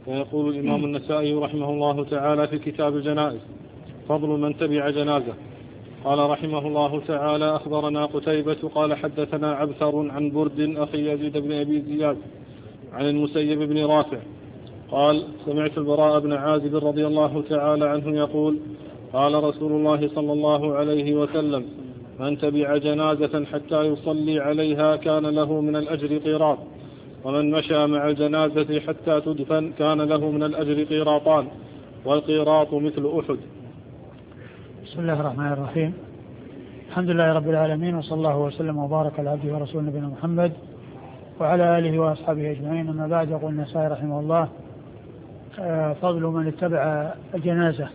فيقول الإمام النسائي رحمه الله تعالى في كتاب الجنائز: فضل من تبع جنازة. قال رحمه الله تعالى: أخبرنا قتيبة قال حدثنا عبثر عن برد أخي يزيد بن أبي زياد عن المسيب بن رافع قال: سمعت البراء بن عازب رضي الله تعالى عنه يقول: قال رسول الله صلى الله عليه وسلم: من تبع جنازة حتى يصلي عليها كان له من الأجر قيراط، ومن مشى مع الجنازة حتى تدفن كان له من الأجر قيراطان، والقيراط مثل أحد. بسم الله الرحمن الرحيم. الحمد لله رب العالمين، وصلى الله وسلم وبارك على عبده ورسوله نبينا محمد وعلى آله وأصحابه أجمعين. أما بعد، يقول النسائي رحمه الله: فضل من اتبع الجنازة.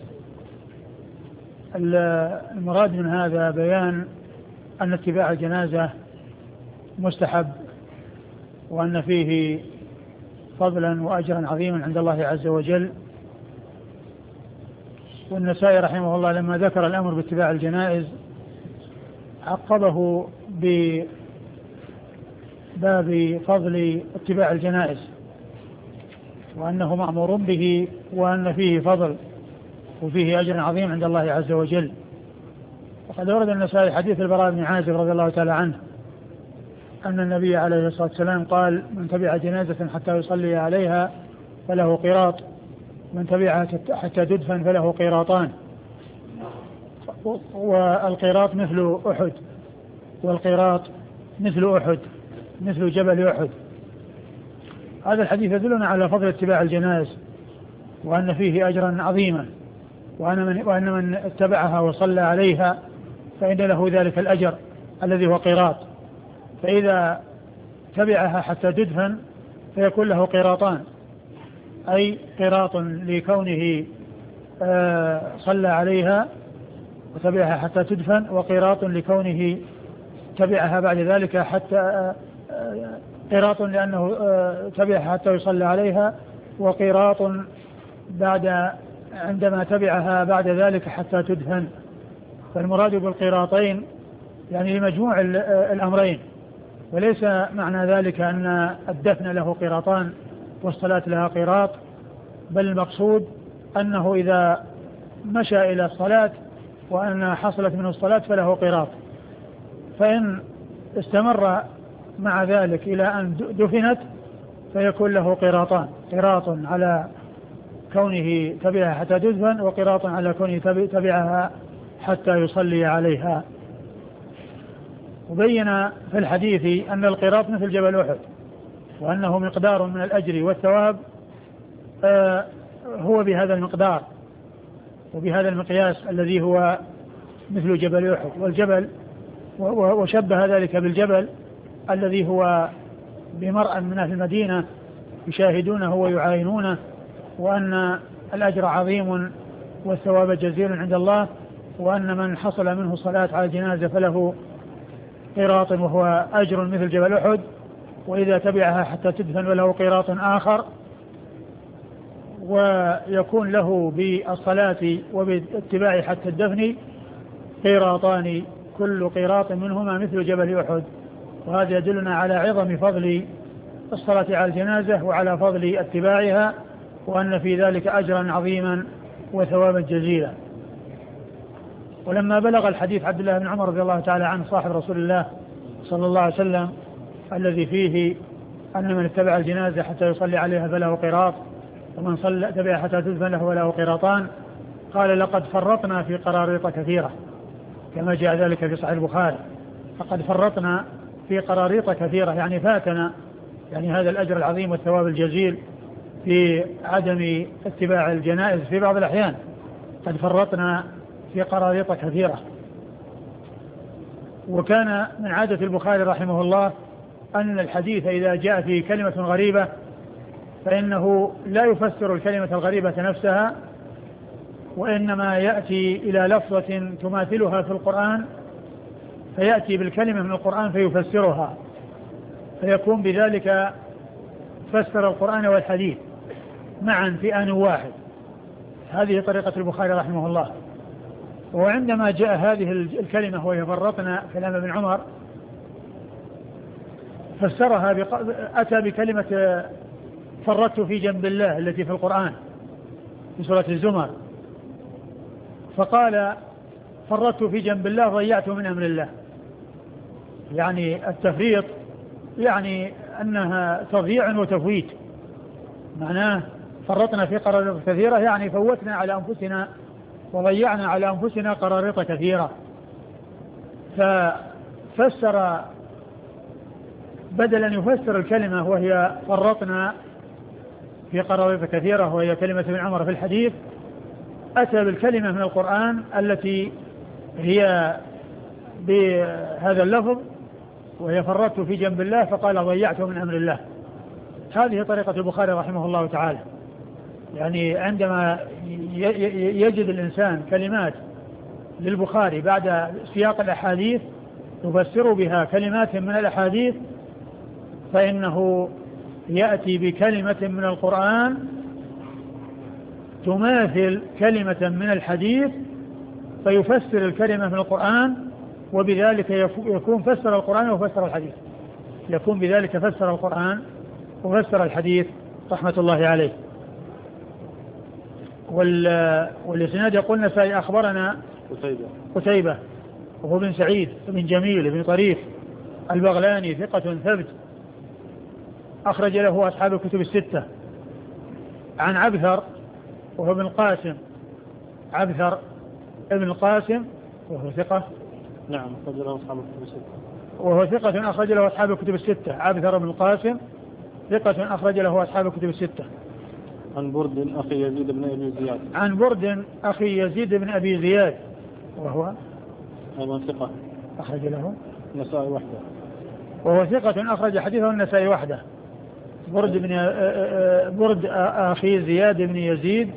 المراد من هذا بيان أن اتباع الجنازة مستحب، وأن فيه فضلا وأجرا عظيما عند الله عز وجل. والنسائي رحمه الله لما ذكر الأمر باتباع الجنائز عقبه بباب فضل اتباع الجنائز، وأنه مأمور به، وأن فيه فضل وفيه أجر عظيم عند الله عز وجل. وقد ورد النسائي حديث البراء بن عازب رضي الله تعالى عنه أن النبي عليه الصلاة والسلام قال: من تبع جنازة حتى يصلي عليها فله قيراط، من تبعها حتى تدفن فله قيراطان، والقيراط مثل أحد، والقيراط مثل أحد، مثل جبل أحد. هذا الحديث يدلنا على فضل اتباع الجنائز، وأن فيه أجرا عظيما، وأن من اتبعها وصلى عليها فإن له ذلك الأجر الذي هو قيراط. فإذا تبعها حتى تدفن فيكون له قيراطان، أي قيراط لكونه صلى عليها وتبعها حتى تدفن، وقيراط لكونه تبعها بعد ذلك حتى قيراط لأنه تبعها حتى يصلى عليها، وقيراط عندما تبعها بعد ذلك حتى تدفن. فالمراد بالقيراطين يعني لمجموع الأمرين، وليس معنى ذلك أن الدفن له قيراطان والصلاة لها قيراط، بل المقصود أنه إذا مشى إلى الصلاة وأن حصلت منه الصلاة فله قيراط، فإن استمر مع ذلك إلى أن دفنت فيكون له قيراطان: قيراط على كونه تبعها حتى تدفن، وقيراط على كونه تبعها حتى يصلي عليها. وبين في الحديث أن القيراط مثل جبل أحد، وأنه مقدار من الأجر والثواب هو بهذا المقدار وبهذا المقياس الذي هو مثل جبل أحد. والجبل وشبه ذلك بالجبل الذي هو بمرأى من أهل المدينة يشاهدونه ويعاينونه، وأن الأجر عظيم والثواب جزيل عند الله، وأن من حصل منه صلاة على الجنازة فله قيراط وهو أجر مثل جبل أحد، وإذا تبعها حتى تدفن فله قيراط آخر، ويكون له بالصلاة وباتباع حتى الدفن قيراطان، كل قيراط منهما مثل جبل أحد. وهذا يدلنا على عظم فضل الصلاة على الجنازة وعلى فضل اتباعها، وأن في ذلك أجرا عظيما وثوابا جزيلا. ولما بلغ الحديث عبد الله بن عمر رضي الله تعالى عنه صاحب رسول الله صلى الله عليه وسلم الذي فيه أن من اتبع الجنازة حتى يصلي عليها فله قيراط، ومن تبع حتى تدفن له فله قيراطان، قال: لقد فرطنا في قراريط كثيرة، كما جاء ذلك في صحيح البخاري. فقد فرطنا في قراريط كثيرة، يعني فاتنا يعني هذا الأجر العظيم والثواب الجزيل في عدم اتباع الجنائز في بعض الأحيان. قد فرطنا في قراريط كثيرة. وكان من عادة البخاري رحمه الله أن الحديث إذا جاء في كلمة غريبة فإنه لا يفسر الكلمة الغريبة نفسها، وإنما يأتي إلى لفظة تماثلها في القرآن فيأتي بالكلمة من القرآن فيفسرها، فيكون بذلك فسر القرآن والحديث معا في آن واحد. هذه طريقة البخاري رحمه الله. وعندما جاء هذه الكلمة وهي فرطنا كلام ابن عمر فسرها أتى بكلمة فرطت في جنب الله التي في القرآن في سورة الزمر، فقال فرطت في جنب الله ضيعت من أمر الله. يعني التفريط يعني أنها تضييع وتفويت، معناه فرطنا في قراريط كثيرة يعني فوتنا على أنفسنا وضيعنا على أنفسنا قراريط كثيرة. ففسر بدل أن يفسر الكلمة وهي فرطنا في قراريط كثيرة وهي كلمة ابن عمر في الحديث، أتى بالكلمة من القرآن التي هي بهذا اللفظ وهي فرطت في جنب الله فقال ضيعت من أمر الله. هذه طريقة البخاري رحمه الله تعالى، يعني عندما يجد الإنسان كلمات للبخاري بعد سياق الأحاديث يفسر بها كلمات من الأحاديث، فإنه يأتي بكلمة من القرآن تماثل كلمة من الحديث فيفسر الكلمة من القرآن، وبذلك يكون فسر القرآن وفسر الحديث، يكون بذلك فسر القرآن وفسر الحديث رحمة الله عليه. والإسناد يقول النسائي أخبرنا قتيبة وهو بن سعيد بن جميل بن طريف البغلاني ثقة ثبت أخرج له أصحاب الكتب الستة، عن عبثر وهو ابن القاسم، عبثر ابن القاسم وهو ثقة، نعم أخرج له أصحاب الكتب الستة، وهو ثقة أخرج له أصحاب الكتب الستة. عبثر بن القاسم ثقة أخرج له أصحاب الكتب الستة. عن برد أخي يزيد بن أبي زياد، عن برد أخي يزيد بن أبي زياد وهو أيضا ثقة أخرج له النسائي وحده، وهو ثقة أخرج حديثه النسائي وحده. برد أخي زياد بن يزيد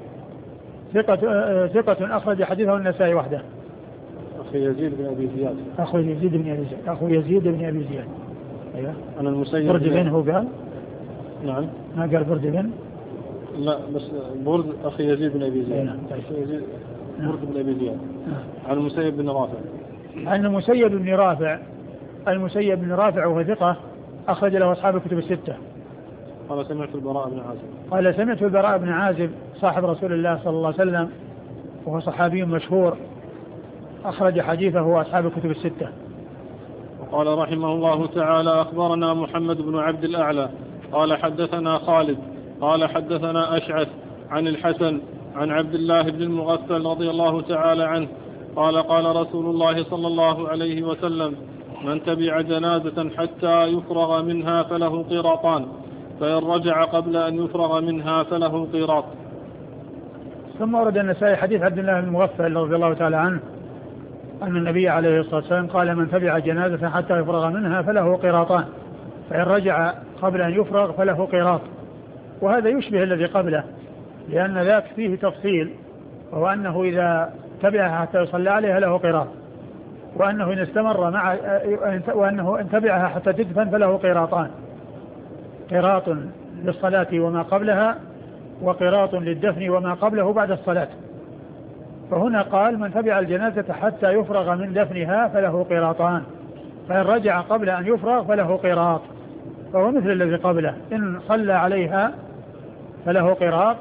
ثقة أخرج حديثه النسائي وحده. أخي يزيد بن أبي زياد، أخو يزيد بن أبي زياد، أخو يزيد بن أبي زياد. أيوه. أنا المسيب برد بن هو قال؟ نعم. ما قال برد بن؟ لا بس برد أخي يزيد بن أبي زياد. نعم. برد بن أبي زياد. عن المسيب بن رافع. عن المسيب بن رافع. المسيب بن رافع وهو ثقة أخرج له أصحاب الكتب الستة. قال سمعت البراء بن عازب. قال سمعت البراء بن عازب صاحب رسول الله صلى الله عليه وسلم وهو صحابي مشهور أخرج حديثه أصحاب الكتب الستة. وقال رحمه الله تعالى أخبرنا محمد بن عبد الأعلى قال حدثنا خالد قال حدثنا أشعث عن الحسن عن عبد الله بن المغفل رضي الله تعالى عنه قال قال رسول الله صلى الله عليه وسلم من تبع جنازة حتى يفرغ منها فله قيراطان، فإن رجع قبل أن يفرغ منها فله قيراط. ثم ورد النسائي حديث عبد الله بن المغفل رضي الله تعالى عنه أن النبي عليه الصلاة والسلام قال من تبع جنازة حتى يفرغ منها فله قيراطان، فإن رجع قبل أن يفرغ فله قيراط. وهذا يشبه الذي قبله، لأن ذاك فيه تفصيل، وهو أنه إذا تبعها حتى يصلى عليها له قيراط، وأنه إن استمر وأنه إن تبعها حتى تدفن فله قيراطان، قيراط للصلاة وما قبلها وقيراط للدفن وما قبله بعد الصلاة. فهنا قال من تبع الجنازة حتى يفرغ من دفنها فله قيراطان، فإن رجع قبل أن يفرغ فله قيراط، فهو مثل الذي قبله، إن صلى عليها فله قيراط،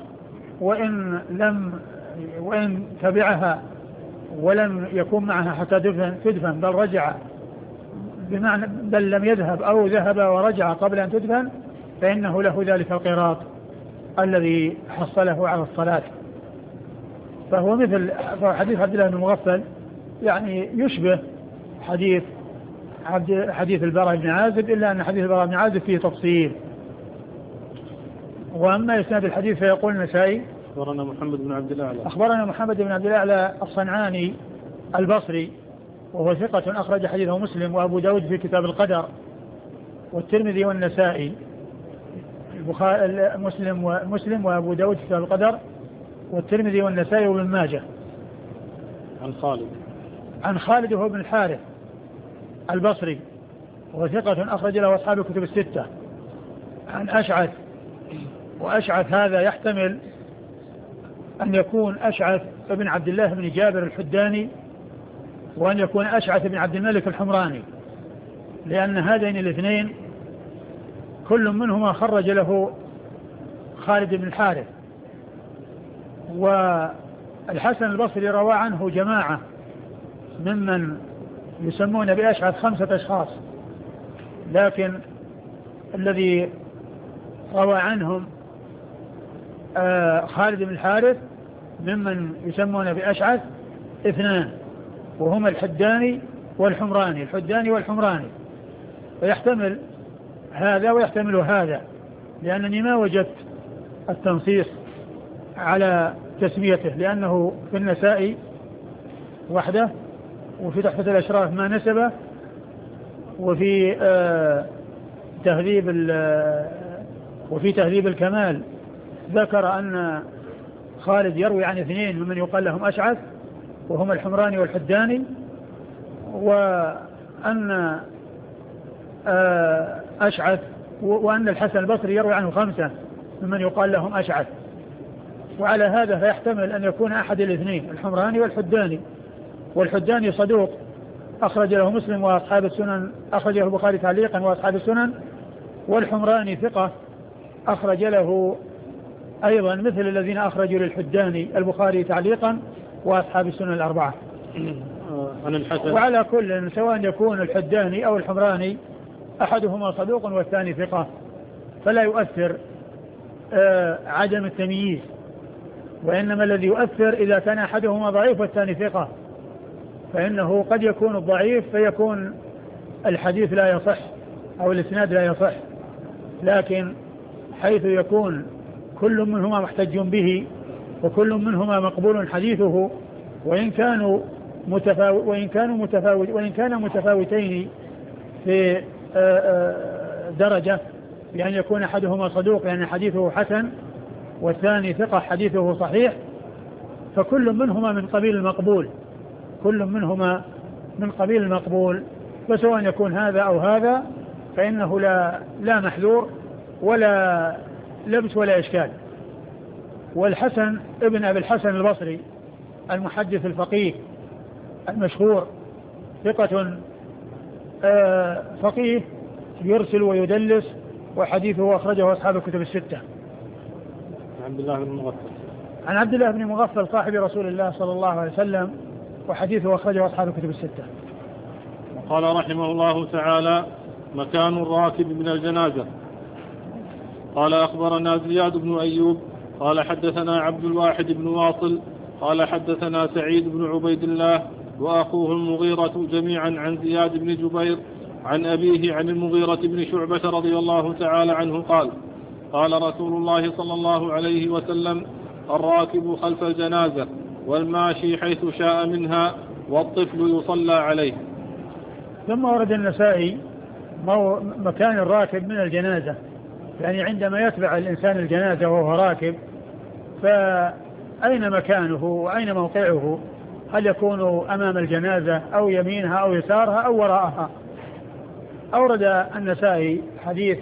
وإن تبعها ولم يكون معها حتى تدفن بل رجع بمعنى بل لم يذهب أو ذهب ورجع قبل أن تدفن فإنه له ذلك القيراط الذي حصله على الصلاة. فهو مثل حديث عبد الله بن المغفل، يعني يشبه حديث البراء بن عازب، إلا أن حديث البراء بن عازب فيه تفصيل. وأما إسناد الحديث فيقول النسائي أخبرنا محمد بن عبد الأعلى أخبرنا محمد بن عبد الأعلى الصنعاني البصري وهو ثقة أخرج حديثه مسلم وأبو داود في كتاب القدر والترمذي والنسائي، مسلم وأبو داود في كتاب القدر والترمذي والنسائي وابن ماجه. عن خالد وهو ابن الحارث البصري وهو ثقة أخرج له أصحاب الكتب الستة. عن أشعث، وأشعث هذا يحتمل أن يكون أشعث بن عبد الله بن جابر الحداني، وأن يكون أشعث بن عبد الملك الحمراني، لأن هذين الاثنين كل منهما خرج له خالد بن الحارث. والحسن البصري روى عنه جماعة ممن يسمون بأشعث 5 أشخاص، لكن الذي روى عنهم خالد بن الحارث ممن يسمون بأشعث 2، وهما الحداني والحمراني، ويحتمل هذا ويحتمل هذا، لأنني ما وجدت التنصيص على تسميته، لأنه في النسائي وحده، وفي تحفة الأشراف ما نسبه، وفي تهذيب الكمال ذكر أن خالد يروي عن 2 ممن يقال لهم أشعث، وهما الحمراني والحداني، وأن أشعث، وأن الحسن البصري يروي عنه 5 ممن يقال لهم أشعث. وعلى هذا فيحتمل أن يكون أحد الاثنين، الحمراني والحداني. والحداني صدوق أخرج له مسلم وأصحاب السنن، أخرجه البخاري تعليقا وأصحاب السنن. والحمراني ثقة أخرج له أيضا مثل الذين أخرجوا للحداني البخاري تعليقا وأصحاب السنن الأربعة. وعلى كل سواء يكون الحداني أو الحمراني أحدهما صدوق والثاني ثقة، فلا يؤثر عدم التمييز، وإنما الذي يؤثر إذا كان أحدهما ضعيف والثاني ثقة، فإنه قد يكون الضعيف فيكون الحديث لا يصح أو الإسناد لا يصح، لكن حيث يكون كل منهما محتج به وكل منهما مقبول حديثه، وإن كانوا متفاوتين في درجة، بأن يكون أحدهما صدوق يعني حديثه حسن والثاني ثقة حديثه صحيح، فكل منهما من قبيل المقبول، فسواء يكون هذا أو هذا فإنه لا محذور ولا لبس ولا إشكال. والحسن ابن أبي الحسن البصري المحدث الفقيه المشهور ثقة فقيه يرسل ويدلس، وحديثه أخرجه أصحاب الكتب الستة. عن عبد الله بن مغفل صاحب رسول الله صلى الله عليه وسلم، وحديثه أخرجه أصحاب الكتب الستة. قال رحمه الله تعالى: مكان الراكب من الجنازة. قال أخبرنا زياد بن أيوب قال حدثنا عبد الواحد بن واصل قال حدثنا سعيد بن عبيد الله وأخوه المغيرة جميعا عن زياد بن جبير عن أبيه عن المغيرة بن شعبة رضي الله تعالى عنه قال: قال رسول الله صلى الله عليه وسلم: الراكب خلف الجنازة والماشي حيث شاء منها والطفل يصلى عليه. ثم ورد النسائي مكان الراكب من الجنازة، يعني عندما يتبع الإنسان الجنازة وهو راكب فأين مكانه وأين موقعه؟ هل يكون أمام الجنازة أو يمينها أو يسارها أو وراءها؟ أورد النسائي حديث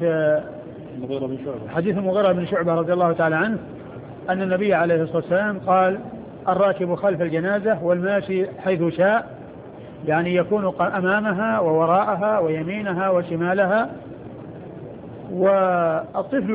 المغيرة بن شعبة رضي الله تعالى عنه أن النبي عليه الصلاة والسلام قال: الراكب خلف الجنازة والماشي حيث شاء، يعني يكون أمامها ووراءها ويمينها وشمالها، والطفل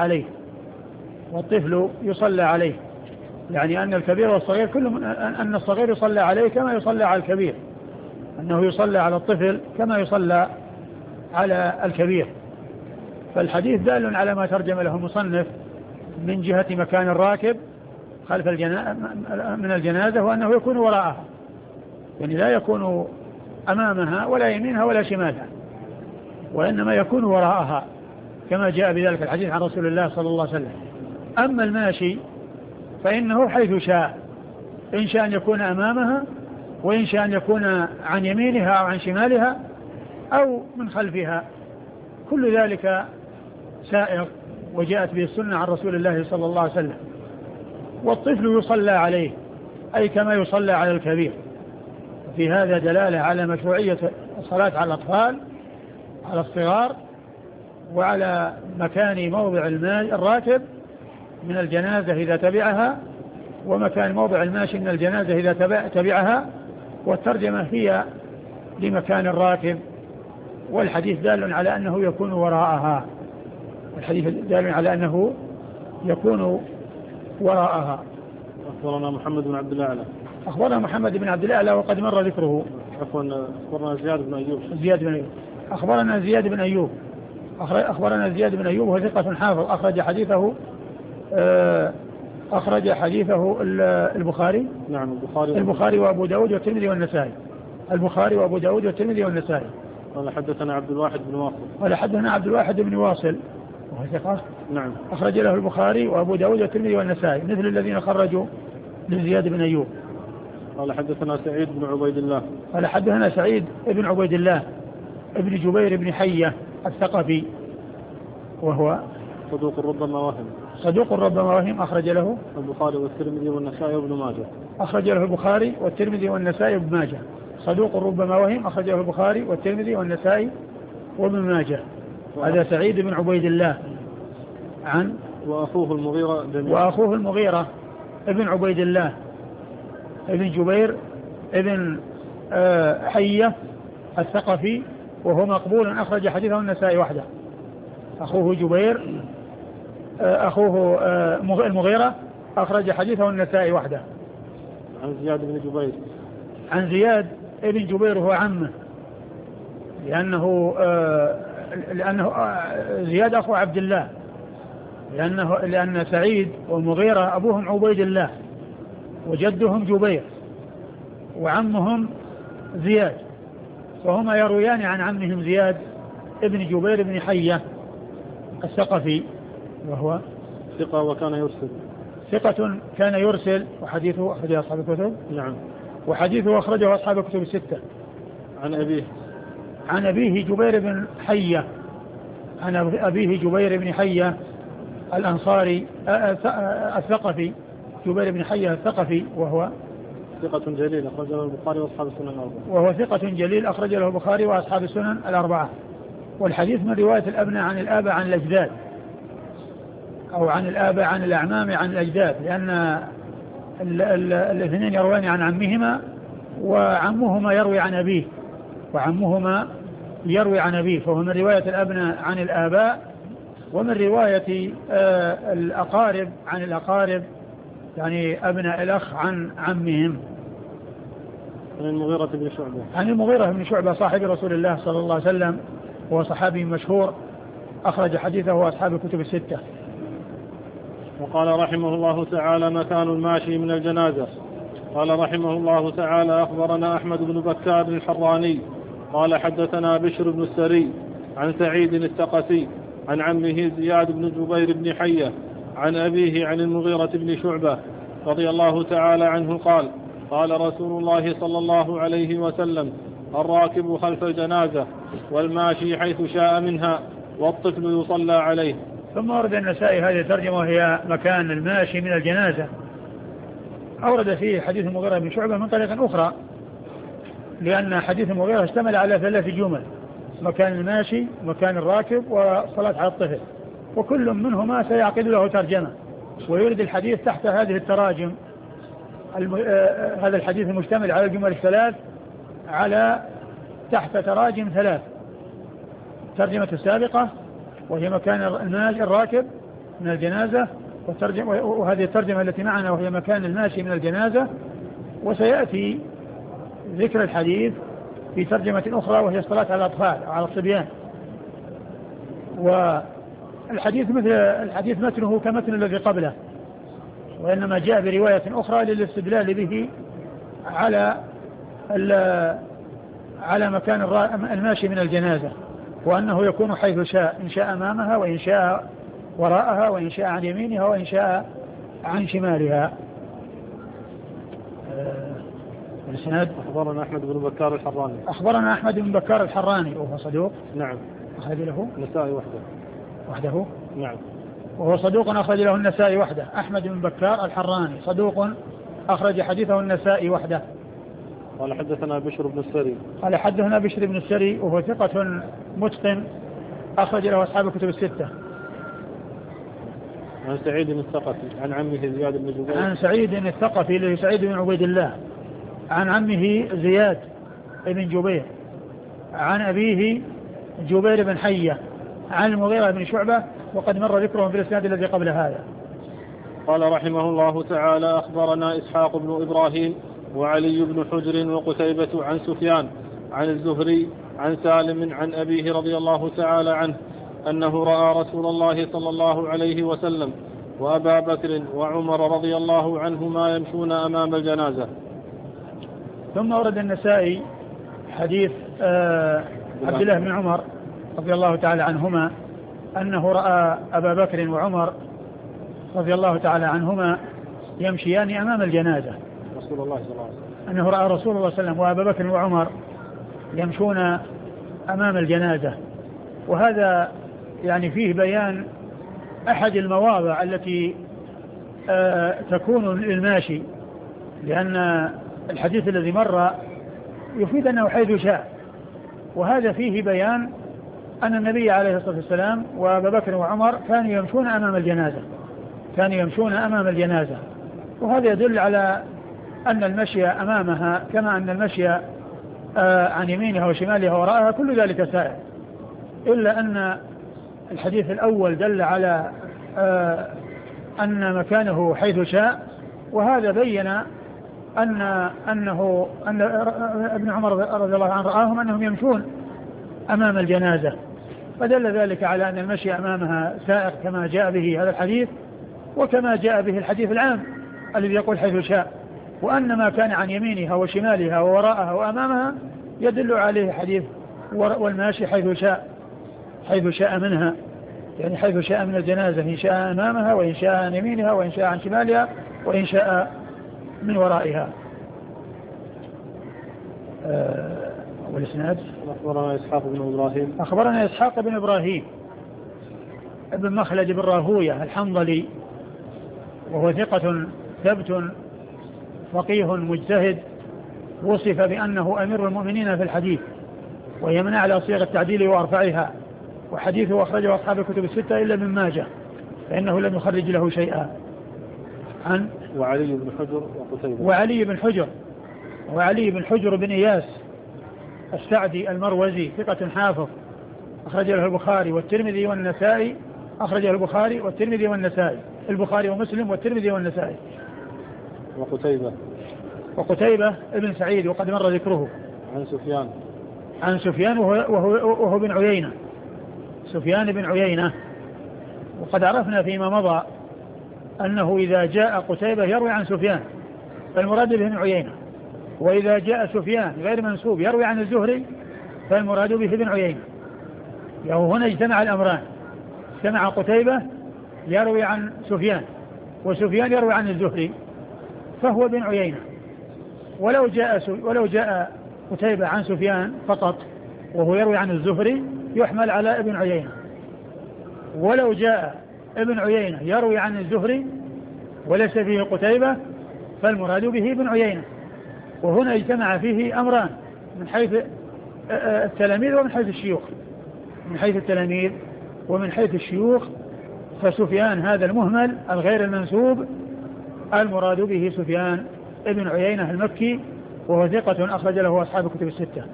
يصلى عليه، يعني أن الكبير والصغير أن الصغير يصلى عليه كما يصلى على الكبير، أنه يصلى على الطفل كما يصلى على الكبير. فالحديث دال على ما ترجم له المصنف من جهة مكان الراكب خلف من الجنازة، وأنه يكون وراءها، يعني لا يكون أمامها ولا يمينها ولا شمالها، وإنما يكون وراءها كما جاء بذلك الحديث عن رسول الله صلى الله عليه وسلم. أما الماشي فإنه حيث شاء، إن شاء أن يكون أمامها، وإن شاء أن يكون عن يمينها أو عن شمالها أو من خلفها، كل ذلك سائر وجاءت به السنة عن رسول الله صلى الله عليه وسلم. والطفل يصلى عليه أي كما يصلى على الكبير. في هذا دلالة على مشروعية الصلاة على الأطفال على الصغار، وعلى مكان موضع الراكب من الجنازة إذا تبعها، ومكان موضع الماشي من الجنازة إذا تبعها. والترجمة هي لمكان الراكب، والحديث دال على أنه يكون وراءها، الحديث دال على أنه يكون وراءها. أخبرنا محمد بن عبد الأعلى. أخبرنا محمد بن عبد الأعلى وقد مر ذكره. عفوا، أخبرنا زياد بن أيوب. أخبرنا زياد بن أيوب. أخبرنا زياد بن أيوب وهو ثقة حافظ أخرج حديثه البخاري. نعم، البخاري وأبو داود والترمذي والنسائي. البخاري وأبو داود والترمذي والنسائي. قال حدثنا عبد الواحد بن واصل. قال حدثنا عبد الواحد بن واصل وهو ثقة. نعم. أخرج له البخاري وأبو داود والترمذي والنسائي مثل الذين خرجوا لزياد بن أيوب. قال حدثنا سعيد بن عبيد الله. قال حدثنا سعيد بن عبيد الله ابن جبير بن حية الثقفي وهو صدوق ربما وهم. أخرج له البخاري والترمذي والنسائي وابن ماجه. أخرج له البخاري والترمذي والنسائي وابن ماجه. صدوق ربما وهم. أخرج له البخاري والترمذي والنسائي وابن ماجه. هذا سعيد بن عبيد الله عن وأخوه المغيرة ابن عبيد الله ابن جبير ابن حية الثقفي وهو مقبول. أخرج حديثه النسائي وحده. أخوه المغيرة أخرج حديثه النسائي وحده. عن زياد بن جبير هو عمه لأنه زياد أخو عبد الله لأن سعيد والمغيرة أبوهم عبيد الله وجدهم جبير وعمهم زياد، فهما يرويان عن عمهم زياد ابن جبير بن حية الثقفي وهو ثقة كان يرسل وحديثه أخرجه أصحاب الكتب. نعم. وحديثه أخرجه أصحاب الكتب الستة. عن أبيه جبير بن حية الأنصاري الثقفي جبير بن حية الثقفي وهو ثقة جليل أخرج له البخاري وأصحاب السنن الأربعة. والحديث من رواية الأبناء عن الآباء عن الأجداد أو عن الآباء عن الأعمام عن الأجداد، لأن الاثنين يروان عن عمهما وعمهما يروي عن أبيه فهو من رواية الأبناء عن الآباء ومن رواية الأقارب عن الأقارب يعني أبناء الأخ عن عمهم. عن المغيرة بن شعبة صاحب رسول الله صلى الله عليه وسلم وهو صحابي مشهور أخرج حديثه أصحاب الكتب الستة. وقال رحمه الله تعالى: مكان الماشي من الجنازة. قال رحمه الله تعالى: أخبرنا أحمد بن بكار الحراني قال حدثنا بشر بن السري عن سعيد الثقفي عن عمه زياد بن جبير بن حية عن أبيه عن المغيرة بن شعبة رضي الله تعالى عنه قال: قال رسول الله صلى الله عليه وسلم: الراكب خلف الجنازة والماشي حيث شاء منها والطفل يصلى عليه. ثم ورد النسائي هذه الترجمة وهي مكان الماشي من الجنازة. أورد فيه حديث المغيرة بن شعبة من طريق أخرى، لأن حديث المغيرة اشتمل على 3 جمل: مكان الماشي، مكان الراكب، وصلاة على الطفل، وكل منهما سيعقد له ترجمة ويرد الحديث تحت هذه التراجم. هذا الحديث المشتمل على الجمل الثلاث تحت تراجم 3: ترجمة السابقة وهي مكان الراكب من الجنازة، وهذه الترجمة التي معنا وهي مكان الماشي من الجنازة، وسيأتي ذكر الحديث في ترجمة أخرى وهي الصلاة على الأطفال على الصبيان. والحديث متنه كمتن الذي قبله، وإنما جاء برواية أخرى للاستدلال به على مكان الماشي من الجنازة، وأنه يكون حيث شاء، إن شاء أمامها وإن شاء وراءها وإن شاء عن يمينها وإن شاء عن شمالها. الإسناد: أخبرنا أحمد بن بكار الحراني وهو صدوق. نعم. أخرج له النسائي وحده. نعم. وهو صدوق أخرج له النسائي وحده. أحمد بن بكار الحراني صدوق أخرج حديثه النسائي وحده. قال حدثنا بشر بن السري وهو ثقة متقن أخرج له أصحاب الكتب الستة. عن سعيد الثقفي عن عمه زياد بن جبير. عن سعيد الثقفي اللي سعيد بن عبيد الله عن عمه زياد بن جبير عن أبيه جبير بن حية عن المغيرة بن شعبة، وقد مر ذكرهم في الإسناد الذي قبل هذا. قال رحمه الله تعالى: أخبرنا إسحاق بن إبراهيم وعلي بن حجر وقتيبة عن سفيان عن الزهري عن سالم عن أبيه رضي الله تعالى عنه أنه رأى رسول الله صلى الله عليه وسلم وأبا بكر وعمر رضي الله عنهما يمشون أمام الجنازة. ثم ورد النسائي حديث عبد الله بن عمر رضي الله تعالى عنهما أنه رأى أبا بكر وعمر رضي الله تعالى عنهما يمشيان أمام الجنازة. رسول الله صلى الله عليه وسلم أنه رأى رسول الله صلى الله عليه وسلم وأبا بكر وعمر يمشون أمام الجنازة. وهذا يعني فيه بيان أحد المواضع التي تكون للماشي، لأن الحديث الذي مر يفيد أنه حيث شاء، وهذا فيه بيان أن النبي عليه الصلاة والسلام وأبا بكر وعمر كانوا يمشون أمام الجنازة، وهذا يدل على أن المشي أمامها كما أن المشي عن يمينها وشمالها وراءها كل ذلك سائر، إلا أن الحديث الأول دل على أن مكانه حيث شاء، وهذا بين أن ابن عمر رضي الله عنه رآهم أنهم يمشون أمام الجنازة، فدل ذلك على أن المشي أمامها سائر كما جاء به هذا الحديث، وكما جاء به الحديث العام الذي يقول حيث شاء، وأن ما كان عن يمينها وشمالها ووراءها وأمامها يدل عليه حديث والماشي حيث شاء منها، يعني حيث شاء من الجنازة، إن شاء أمامها وإن شاء عن يمينها وإن شاء عن شمالها وإن شاء من ورائها. والإسناد: أخبرنا إسحاق بن إبراهيم ابن مخلد بن راهوية الحنظلي، وهو ثقة ثبت فقيه مجتهد، وصف بأنه أمير المؤمنين في الحديث، ويمنع على صيغ التعديل وأرفعها، وحديثه أخرجه أصحاب الكتب الستة إلا ابن ماجه فإنه لم يخرج له شيئا. عن وعلي بن حجر وقتيبة. وعلي بن حجر بن إياس السعدي المروزي ثقة حافظ، أخرج له البخاري والترمذي والنسائي، البخاري ومسلم والترمذي والنسائي. وقتيبة ابن سعيد وقد مر ذكره. عن سفيان وهو بن عيينة، سفيان بن عيينة، وقد عرفنا فيما مضى أنه إذا جاء قتيبة يروي عن سفيان فالمراد به بن عيينة، وإذا جاء سفيان غير منسوب يروي عن الزهري فالمراد به بن عيينة. هنا اجتمع الأمران، اجتمع قتيبة يروي عن سفيان وسفيان يروي عن الزهري فهو بن عيينة. ولو جاء قتيبة عن سفيان فقط وهو يروي عن الزهري يحمل على ابن عيينة، ولو جاء ابن عيينة يروي عن الزهري وليس فيه قتيبة فالمراد به ابن عيينة. وهنا اجتمع فيه أمران من حيث التلاميذ ومن حيث الشيوخ، من حيث التلاميذ ومن حيث الشيوخ، فسفيان هذا المهمل الغير المنسوب المراد به سفيان ابن عيينة المكي، وهو ثقة أخرج له أصحاب الكتب الستة.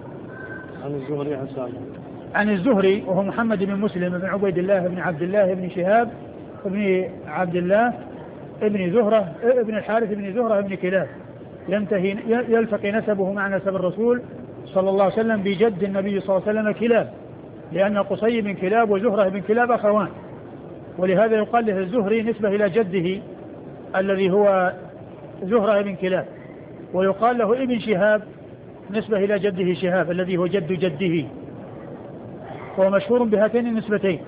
عن الزهري وهو محمد بن مسلم بن عبيد الله بن عبد الله بن شهاب بن عبد الله بن زهرة بن الحارث بن زهرة بن كلاب، يلتقي نسبه مع نسب الرسول صلى الله عليه وسلم بجد النبي صلى الله عليه وسلم كلاب، لأن قصي بن كلاب وزهرة بن كلاب أخوان، ولهذا يقال له الزهري نسبة إلى جده الذي هو زهرة بن كلاب، ويقال له ابن شهاب نسبة إلى جده شهاب الذي هو جد جده، وهو مشهور بهاتين النسبتين،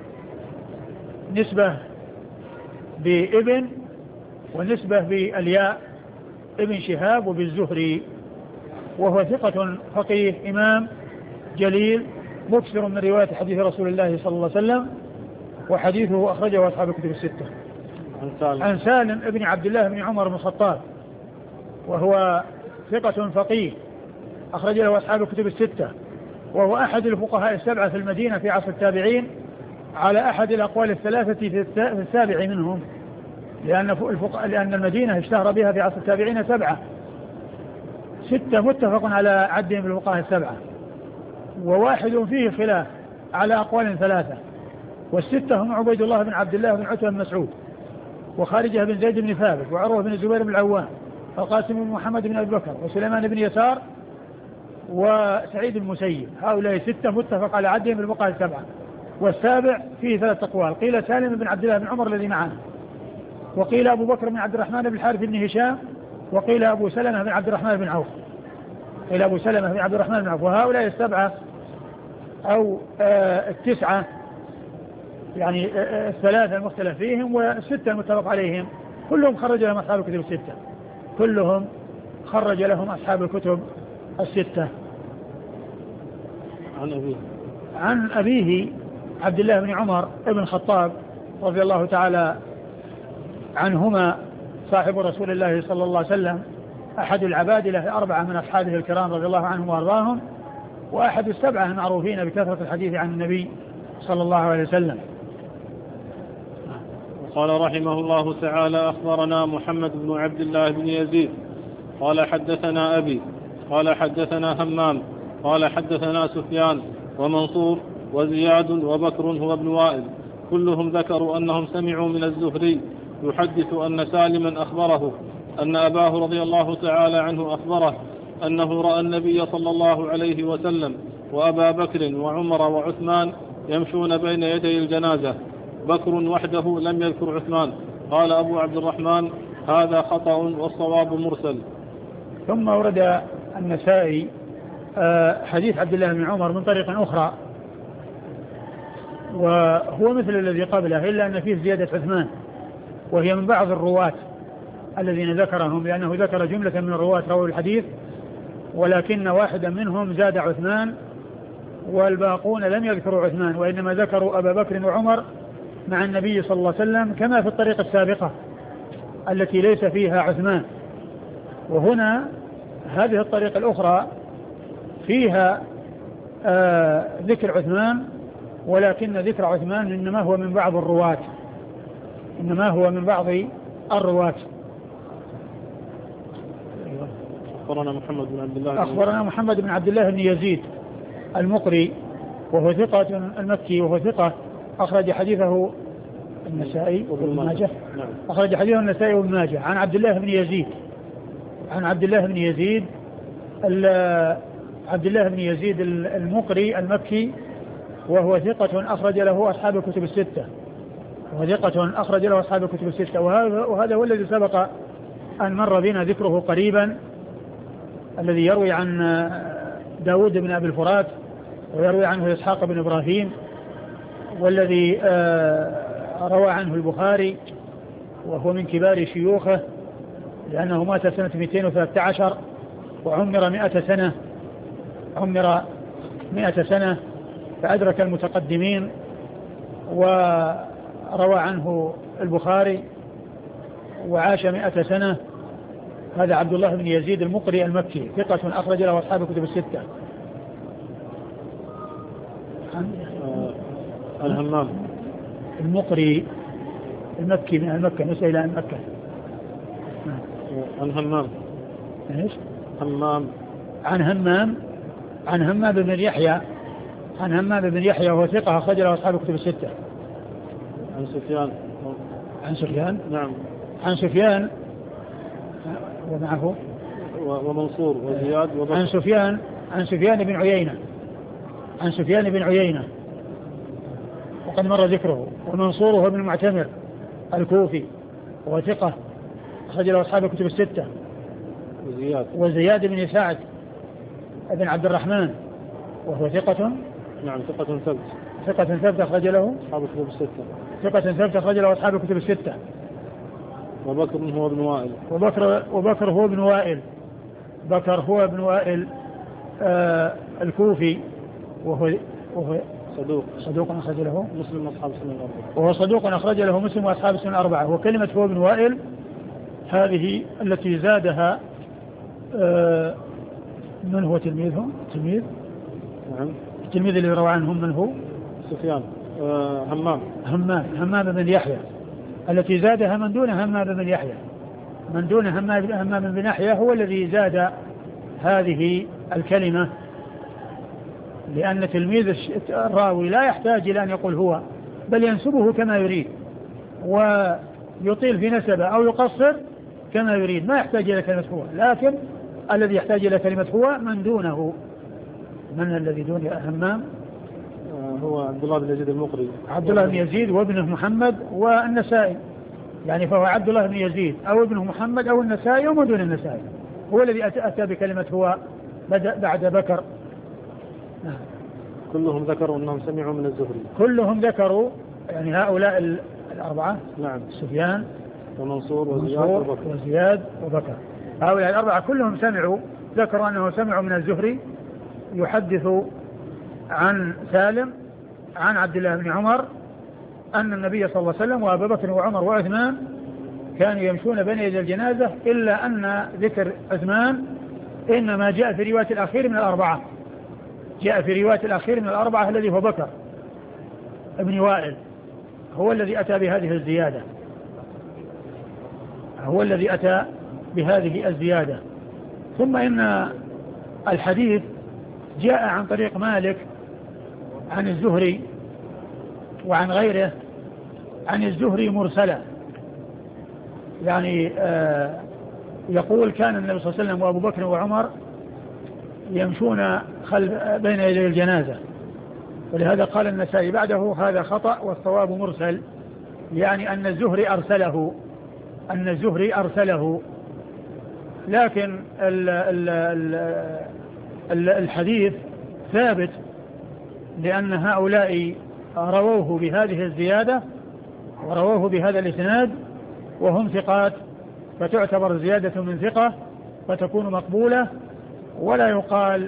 نسبة بابن ونسبة بالياء ابن شهاب وبالزهري، وهو ثقة فقيه إمام جليل مكثر من رواية حديث رسول الله صلى الله عليه وسلم، وحديثه أخرجه أصحاب الكتب الستة. عن سالم ابن عبد الله بن عمر بن الخطاب، وهو ثقة فقيه أخرج له أصحاب الكتب الستة، وهو أحد الفقهاء السبعة في المدينة في عصر التابعين على أحد الأقوال الثلاثة في السابع منهم، لأن المدينة اشتهر بها في عصر التابعين 7 6 متفق على عدهم بالفقهاء السبعة، وواحد فيه خلاف على أقوال 3، والستة هم عبيد الله بن عبد الله بن عتبة بن مسعود وخارجة بن زيد بن ثابت وعروة بن الزبير بن العوام والقاسم بن محمد بن أبي بكر وسليمان بن يسار وسعيد المسيب. هؤلاء 6 متفق على عدهم بالبقاء 7. والسابع فيه 3 أقوال، قيل سالم بن عبد الله بن عمر الذي معنا، وقيل أبو بكر بن عبد الرحمن بن الحارث بن هشام، وقيل أبو سلمة بن عبد الرحمن بن عوف، قيل أبو سلمة بن عبد الرحمن بن عوف. وهؤلاء 7 أو 9 يعني 3 المختلف فيهم و6 المتفق عليهم كلهم خرج لهم أصحاب الكتب 6، كلهم خرج لهم أصحاب الكتب 6. عن أبيه عبد الله بن عمر بن الخطاب رضي الله تعالى عنهما صاحب رسول الله صلى الله عليه وسلم، أحد العبادلة 4 من أصحابه الكرام رضي الله عنهم وأرضاهم، وأحد 7 المعروفين بكثرة الحديث عن النبي صلى الله عليه وسلم. قال رحمه الله تعالى: أخبرنا محمد بن عبد الله بن يزيد قال حدثنا أبي قال حدثنا همام قال حدثنا سفيان ومنصور وزياد وبكر هو ابن وائل، كلهم ذكروا أنهم سمعوا من الزهري يحدث أن سالما أخبره أن أباه رضي الله تعالى عنه أخبره أنه رأى النبي صلى الله عليه وسلم وأبا بكر وعمر وعثمان يمشون بين يدي الجنازة، بكر وحده لم يذكر عثمان. قال أبو عبد الرحمن: هذا خطأ والصواب مرسل. ثم ورد النسائي حديث عبد الله بن عمر من طريق أخرى، وهو مثل الذي قبله إلا أن فيه زيادة عثمان، وهي من بعض الرواة الذين ذكرهم، لأنه ذكر جملة من الرواة رووا الحديث، ولكن واحدا منهم زاد عثمان والباقون لم يذكروا عثمان، وإنما ذكروا أبا بكر وعمر مع النبي صلى الله عليه وسلم كما في الطريقة السابقة التي ليس فيها عثمان. وهنا هذه الطريقة الأخرى فيها ذكر عثمان، ولكن ذكر عثمان إنما هو من بعض الرواة، إنما هو من بعض الرواة. أخبرنا محمد بن عبد الله بن يزيد المقري وهو ثقة المكي وهو ثقة، أخرج حديثه النسائي وابن ماجه. أخرج حديثه النسائي وابن ماجه. عن عبد الله بن يزيد، عن عبد الله بن يزيد عبد الله بن يزيد المقري المكي وهو ثقة أخرج له أصحاب الكتب 6، وهو ثقة أخرج له أصحاب الكتب 6. وهذا هو الذي سبق أن مر بنا ذكره قريبا، الذي يروي عن داود بن أبي الفرات ويروي عنه إسحاق بن إبراهيم، والذي روى عنه البخاري وهو من كبار شيوخه، لأنه مات سنة 213 وعمر 100 سنة، عمر 100 سنة فأدرك المتقدمين، وروى عنه البخاري وعاش 100 سنة. هذا عبد الله بن يزيد المقري المكي ثقة أخرج له أصحاب الكتب 6. الهمام المقري المكي من مكة، نسأل إلى مكة. عن همام ايش؟ همام عن همام بن يحيى، عن همام بن يحيى وهو ثقة أخرج له أصحاب الكتب 6. عن سفيان نعم، عن سفيان ومعه ومنصور وزياد وبكر. عن سفيان بن عيينة، عن سفيان بن عيينة وقد مر ذكره. ومنصور هو ابن المعتمر الكوفي وهو ثقة أخرج له أصحاب الكتب 6. وزياد بن سعد بن عبد الرحمن وهو ثقة، نعم، ثقة ثبت أخرج له أصحاب الكتب 6. ثقة ثبت أخرج له أصحاب الكتب 6. وبكر هو ابن وائل، وبكر هو ابن وائل، بكر هو ابن وائل الكوفي وهو صدوق أخرج له مسلم وأصحاب السنن الأربعة، وهو صدوق أخرج له مسلم وأصحاب السنن الأربعة. وكلمة هو ابن وائل هذه التي زادها من هو تلميذهم؟ نعم، التلميذ اللي روى عنهم من هو؟ سفيان. همام بن يحيى، التي زادها من دون همام بن يحيى، من دون همام بن يحيى هو الذي زاد هذه الكلمة، لأن تلميذ الراوي لا يحتاج إلى أن يقول هو، بل ينسبه كما يريد. يطيل في نسبه أو يقصر كما يريد، ما يحتاج إلى كلمة هو، لكن الذي يحتاج إلى كلمة هو من دونه. من الذي دون همام؟ هو عبد الله بن يزيد المقري. عبد الله بن يزيد وابنه محمد والنسائي، يعني فهو عبد الله بن يزيد أو ابنه محمد أو النسائي ومن دون النسائي، هو الذي أتى بكلمة هو بعد بكر. كلهم ذكروا أنهم سمعوا من الزهري. كلهم ذكروا، يعني هؤلاء الأربعة، نعم، سفيان ومنصور وزياد وبكر، هؤلاء الأربعة كلهم سمعوا، ذكروا أنه سمعوا من الزهري يحدث عن سالم عن عبد الله بن عمر أن النبي صلى الله عليه وسلم وأبا بكر وعمر وعثمان كانوا يمشون بين يدي الجنازة، إلا أن ذكر عثمان إنما جاء في رواية الأخير من الأربعة، جاء في رواية الأخير من الأربعة الذي هو بكر ابن وائل، هو الذي أتى بهذه الزيادة، هو الذي أتى بهذه الزيادة. ثم إن الحديث جاء عن طريق مالك عن الزهري وعن غيره عن الزهري مرسلا، يعني يقول كان النبي صلى الله عليه وسلم وأبو بكر وعمر يمشون بين يدي الجنازة، ولهذا قال النسائي بعده هذا خطأ والصواب مرسل، يعني أن الزهري أرسله، أن الزهري أرسله. لكن الحديث ثابت، لأن هؤلاء رووه بهذه الزيادة ورووه بهذا الإسناد وهم ثقات، فتعتبر زيادة من ثقة فتكون مقبولة، ولا يقال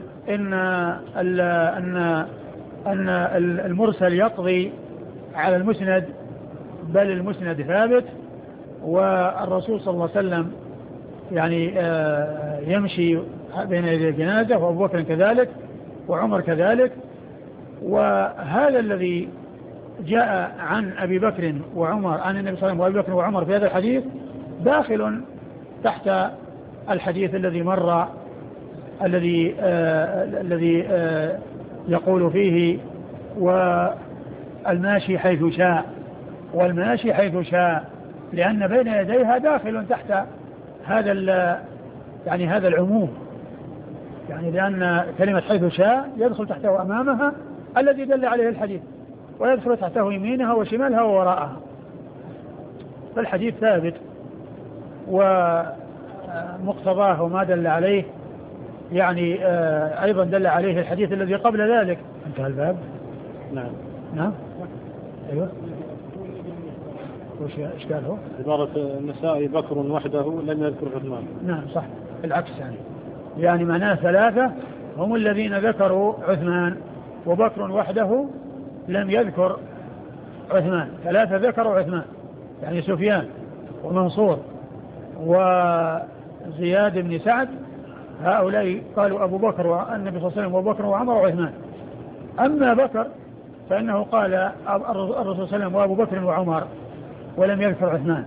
أن المرسل يقضي على المسند، بل المسند ثابت. والرسول صلى الله عليه وسلم يعني يمشي بين يدي الجنازة، وأبو بكر كذلك وعمر كذلك. وهذا الذي جاء عن أبي بكر وعمر عن النبي صلى الله عليه وسلم وأبي بكر وعمر في هذا الحديث داخل تحت الحديث الذي مر، الذي يقول فيه والماشي حيث شاء، والماشي حيث شاء، لأن بين يديها داخل تحت هذا يعني هذا العموم، يعني لأن كلمة حيث شاء يدخل تحته أمامها الذي دل عليه الحديث، ويدخل تحته يمينها وشمالها ووراءها، فالحديث ثابت ومقتضاه وما دل عليه، يعني أيضا دل عليه الحديث الذي قبل ذلك. انتهى الباب. نعم. نعم. أيوه. وش إشكاله؟ عبارة النسائي بكر وحده لم يذكر عثمان. نعم صح، العكس يعني معناه ثلاثة هم الذين ذكروا عثمان، وبكر وحده لم يذكر عثمان، ثلاثة ذكروا عثمان، يعني سفيان ومنصور وزياد بن سعد، هؤلاء قالوا أبو بكر والنبي صلى الله عليه وسلم وأبو بكر وعمر وعثمان. أما بكر فإنه قال الرسول صلى الله عليه وسلم وأبو بكر وعمر ولم يذكر عثمان.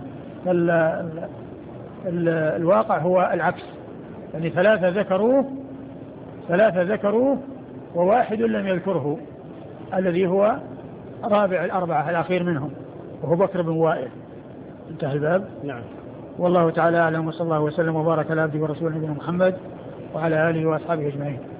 الواقع هو العكس، يعني ثلاثة ذكروه وواحد لم يذكره، الذي هو رابع الأربعة الأخير منهم وهو بكر بن وائل. انتهى الباب. نعم. والله تعالى أعلم، وصلى الله وسلم وبارك على عبده ورسوله نبينا محمد وعلى آله وأصحابه أجمعين.